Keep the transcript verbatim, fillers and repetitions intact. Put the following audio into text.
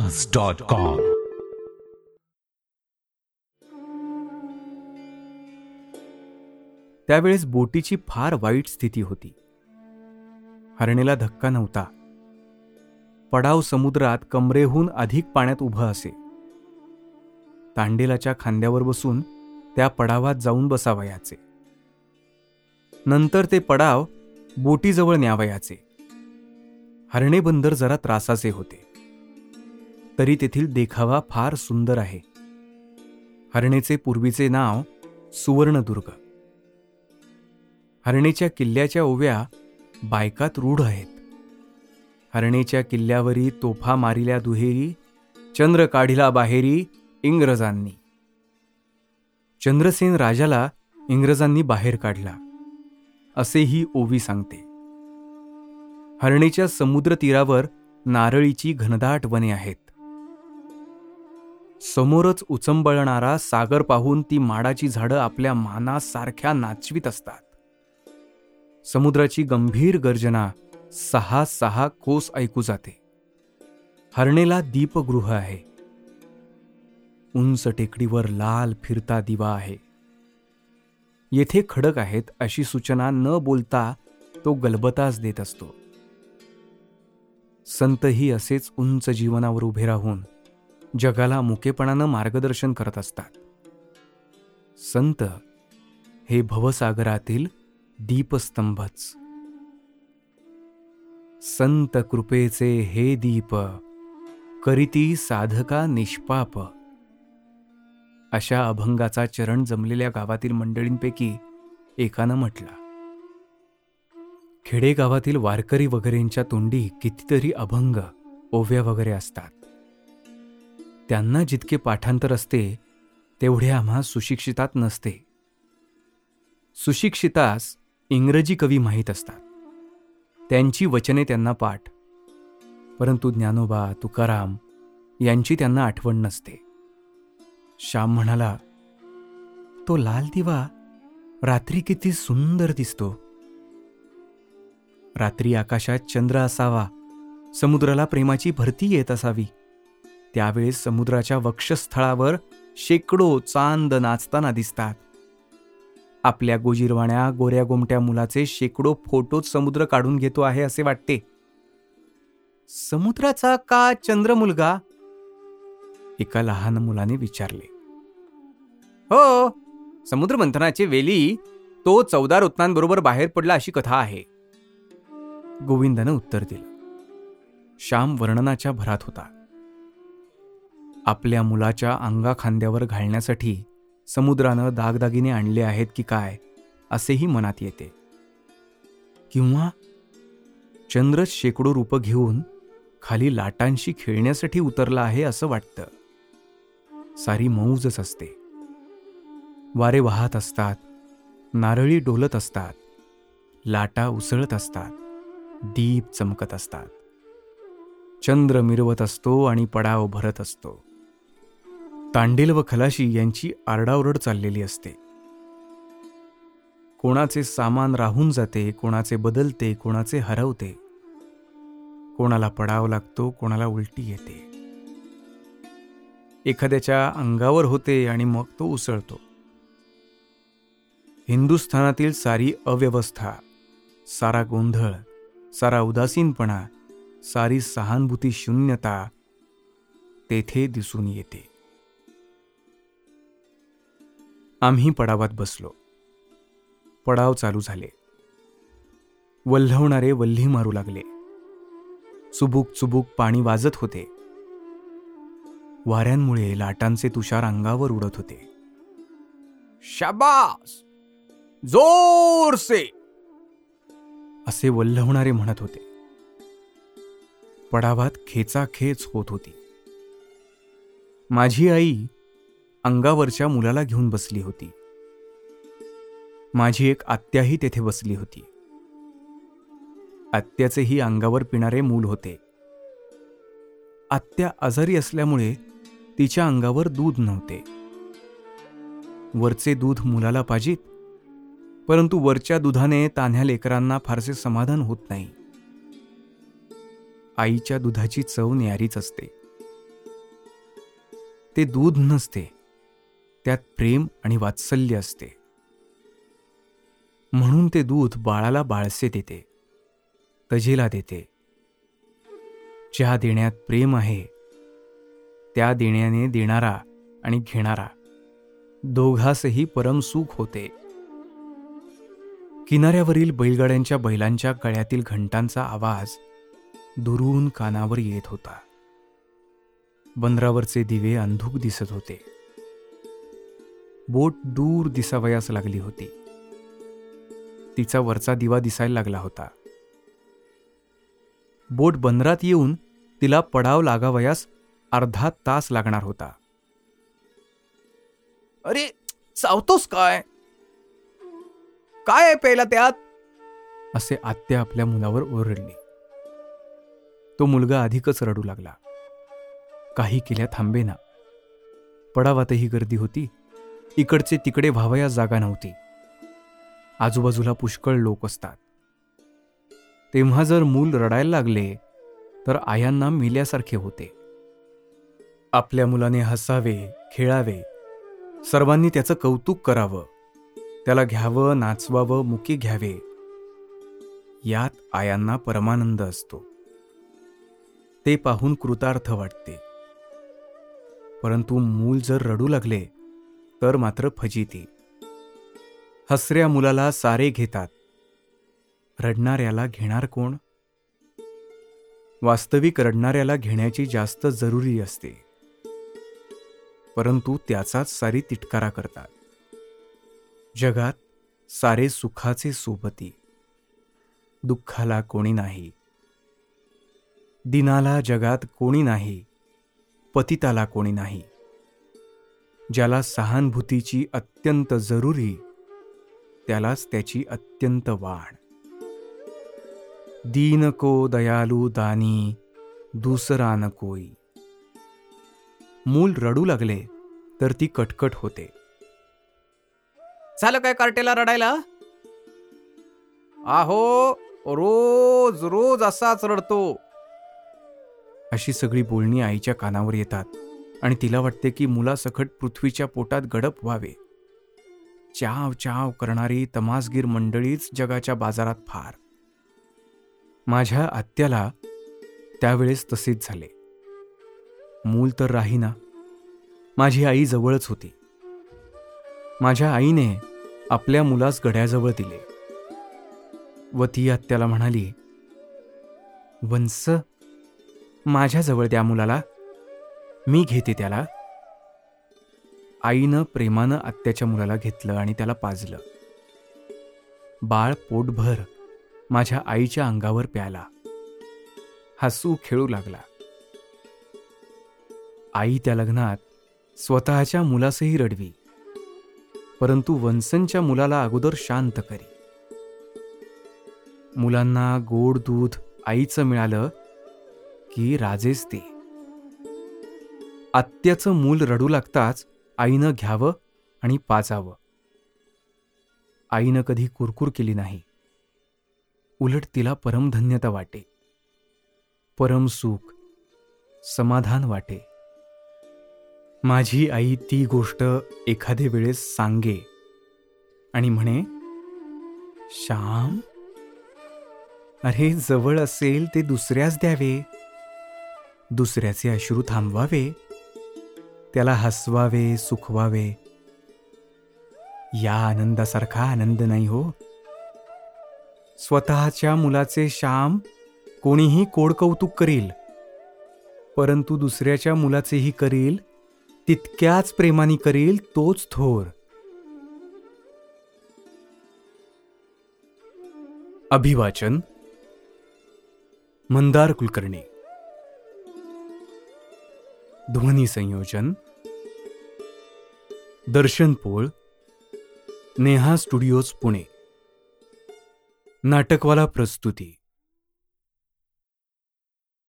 आवाज dot com. त्यावेळेस बोटीची फार वाईट स्थिती होती. हरणेला धक्का नव्हता. पडाव समुद्रात कमरेहून अधिक पाण्यात उभं असे. तांडेलाच्या खांद्यावर बसून त्या पडावात जाऊन बसावयाचे. नंतर ते पडाव बोटीजवळ न्यावयाचे. हरणे बंदर जरा त्रासाचे होते, तरी तेथील देखावा फार सुंदर आहे. हरणेचे पूर्वीचे नाव सुवर्णदुर्ग. हरणेच्या किल्ल्याच्या ओव्या बायकात रूढ आहेत. हरणेच्या किल्ल्यावरी तोफा मारिल्या दुहेरी, चंद्र काढिला बाहेरी इंग्रजांनी. चंद्रसेन राजाला इंग्रजांनी बाहेर काढला, असे ही ओवी सांगते. हरणेच्या समुद्र तीरावर नारळीची घनदाट वने आहेत. समोरच उचंबळणारा सागर पाहून ती माडाची झाडं आपल्या मानासारख्या नाचवीत असतात. समुद्राची गंभीर गर्जना सहा सहा कोस ऐकू जाते. हरणेला दीपगृह आहे. उंच टेकडीवर लाल फिरता दिवा आहे. येथे खडक आहेत अशी सूचना न बोलता तो गलबताच देत असतो. संतही असेच उंच जीवनावर उभे राहून जगाला मुकेपणानं मार्गदर्शन करत असतात. संत हे भवसागरातील दीपस्तंभच. संत कृपेचे हे दीप, करीती साधका निष्पाप. अशा अभंगाचा चरण जमलेल्या गावातील मंडळींपैकी एकानं म्हटला. खेडेगावातील वारकरी वगैरेंच्या तोंडी कितीतरी अभंग, ओव्या वगैरे असतात. त्यांना जितके पाठांतर असते तेवढे आम्हा सुशिक्षितात नसते. सुशिक्षितास इंग्रजी कवी माहीत असतात, त्यांची वचने त्यांना पाठ, परंतु ज्ञानोबा तुकाराम यांची त्यांना आठवण नसते. श्याम म्हणाला, तो लाल दिवा रात्री किती सुंदर दिसतो. रात्री आकाशात चंद्र असावा, समुद्राला प्रेमाची भरती येत असावी. त्यावेळेस समुद्राच्या वक्षस्थळावर शेकडो चांद नाचताना दिसतात. आपल्या गोजीरवाण्या गोऱ्या गोमट्या मुलाचे शेकडो फोटोच समुद्र काढून घेतो आहे असे वाटते. समुद्राचा का चंद्र मुलगा? एका लहान मुलाने विचारले. हो, समुद्र मंथनाचे वेली तो चौदा रत्नांबरोबर बाहेर पडला अशी कथा आहे, गोविंदानं उत्तर दिलं. श्याम वर्णनाच्या भरात होता. आपल्या मुलाच्या अंगा खांद्यावर घालण्यासाठी समुद्रानं दागदागिने आणले आहेत की काय असेही मनात येते. किंवा चंद्रच शेकडो रूप घेऊन खाली लाटांशी खेळण्यासाठी उतरला आहे असं वाटतं. सारी मौजच असते. वारे वाहत असतात, नारळी डोलत असतात, लाटा उसळत असतात, दीप चमकत असतात. चंद्र मिरवत असतो आणि पडाव भरत असतो. तांडेल व खलाशी यांची आरडाओरड चाललेली असते. कोणाचे सामान राहून जाते, कोणाचे बदलते, कोणाचे हरवते. कोणाला पडाव लागतो, कोणाला उलटी येते. एखाद्याच्या अंगावर होते आणि मग तो उसळतो. हिंदुस्थानातील सारी अव्यवस्था, सारा गोंधळ, सारा उदासीनपणा, सारी सहानुभूती शून्यता तेथे दिसून येते. आम्ही पडावात बसलो. पडाव चालू झाले. वल्हवणारे वल्ही मारू लागले. चुबुक चुबुक पाणी वाजत होते. वाऱ्यांमुळे लाटांचे तुषार अंगावर उडत होते. शाबास, जोर से, असे वल्हवणारे म्हणत होते. पडावात खेचाखेच होत होती. माझी आई अंगावरच्या मुलाला घेऊन बसली होती. माझी एक आत्याही तेथे बसली होती. आत्याचेही अंगावर पिणारे मूल होते. आत्या आजारी असल्यामुळे तिच्या अंगावर दूध नव्हते. वरचे दूध मुलाला पाजित, परंतु वरच्या दुधाने तान्ह्या लेकरांना फारसे समाधान होत नाही. आईच्या दुधाची चव न्यारीच असते. ते दूध नसते, त्यात प्रेम आणि वात्सल्य असते. म्हणून ते दूध बाळाला बाळसे देते, तजेला देते. ज्या देण्यात प्रेम आहे, त्या देण्याने देणारा आणि घेणारा दोघासही परमसुख होते. किनाऱ्यावरील बैलगाड्यांच्या बैलांच्या गळ्यातील घंटांचा आवाज दुरून कानावर येत होता. बंदरावरचे दिवे अंधुक दिसत होते. बोट दूर दिसावयास लागली होती. तिचा वरचा दिवा दिसायला लागला होता. बोट बंदरात येऊन तिला पडाव लागावयास अर्धा तास लागणार होता. अरे, चावतोस काय? काय आहे प्यायला त्यात? असे आत्या आपल्या मुलावर ओरडली. तो मुलगा अधिकच रडू लागला. काही केल्या थांबेना. पडावातही गर्दी होती. इकडचे तिकडे व्हावयास जागा नव्हती. आजूबाजूला पुष्कळ लोक असतात. तेव्हा जर मूल रडायला लागले तर आयांना मेल्यासारखे होते. आपल्या मुलाने हसावे, खेळावे, सर्वांनी त्याचं कौतुक करावं, त्याला घ्यावं, नाचवावं, मुकी घ्यावे, यात आयांना परमानंद असतो. ते पाहून कृतार्थ वाटते. परंतु मूल जर रडू लागले तर मात्र फजिती. हसऱ्या मुलाला सारे घेतात, रडणाऱ्याला घेणार कोण? वास्तविक रडणाऱ्याला घेण्याची जास्त जरुरी असते, परंतु त्याचाच सारी तिटकारा करतात. जगात सारे सुखाचे सोबती, दुःखाला कोणी नाही. दिनाला जगात कोणी नाही, पतिताला कोणी नाही. ज्याला सहानुभूतीची अत्यंत जरुरी, त्यालाच त्याची अत्यंत वाण. दीन को दयालू दानी, दुसरा न कोई. मूल रडू लागले तर ती कटकट होते. झालं काय कार्टेला रडायला? आहो, रोज रोज असाच रडतो. अशी सगळी बोलणी आईच्या कानावर येतात आणि तिला वाटते की मुलासकट पृथ्वीच्या पोटात गडप व्हावे. चाव चाव करणारी तमासगीर मंडळीच जगाच्या बाजारात फार. माझ्या आत्याला त्यावेळेस तसेच झाले. मूल तर राहीना. माझी आई जवळच होती. माझ्या आईने आपल्या मुलास गड्याजवळ दिले व ती आत्याला म्हणाली, वंस, माझ्याजवळ द्या मुलाला, मी घेते त्याला. आईनं प्रेमानं आत्याच्या मुलाला घेतलं आणि त्याला पाजलं. बाळ पोटभर माझ्या आईच्या अंगावर प्याला. हसू खेळू लागला. आई त्या लग्नात स्वतःच्या मुलासही रडवी, परंतु वंसनच्या मुलाला अगोदर शांत करी. मुलांना गोड दूध आईचं मिळालं की राजेच ते. आत्याचं मूल रडू लागताच आईनं घ्यावं आणि पाजावं. आईनं कधी कुरकुर केली नाही. उलट तिला परमधन्यता वाटे, परमसुख, समाधान वाटे. माझी आई ती गोष्ट एखादे वेळेस सांगे आणि म्हणे, श्याम, अरे जवळ असेल ते दुसऱ्यास द्यावे, दुसऱ्याचे अश्रू थांबवावे, त्याला हसवावे, सुखवावे. या आनंदासारखा आनंद नाही हो. स्वतःच्या मुलाचे श्याम कोणीही कोडकौतुक करील, परंतु दुसऱ्याच्या मुलाचेही करील, तितक्याच प्रेमाने करील तोच थोर. अभिवाचन मंदार कुलकर्णी. ध्वनी संयोजन दर्शन पोळ, नेहा स्टुडिओज पुणे. नाटकवाला प्रस्तुती